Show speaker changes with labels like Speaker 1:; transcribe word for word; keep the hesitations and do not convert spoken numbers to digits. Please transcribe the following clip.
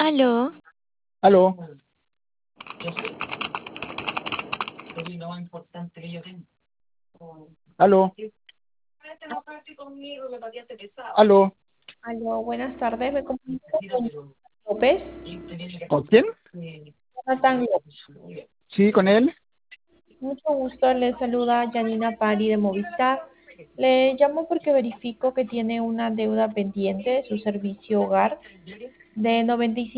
Speaker 1: Aló,
Speaker 2: Aló, aló, aló.
Speaker 3: Aló, buenas tardes. Me comunico con López.
Speaker 2: ¿Con quién?
Speaker 3: Jonathan López.
Speaker 2: Sí, con él.
Speaker 3: Mucho gusto. Le saluda Janina Pari de Movistar. Le llamo porque verifico que tiene una deuda pendiente de su servicio hogar de noventa y cinco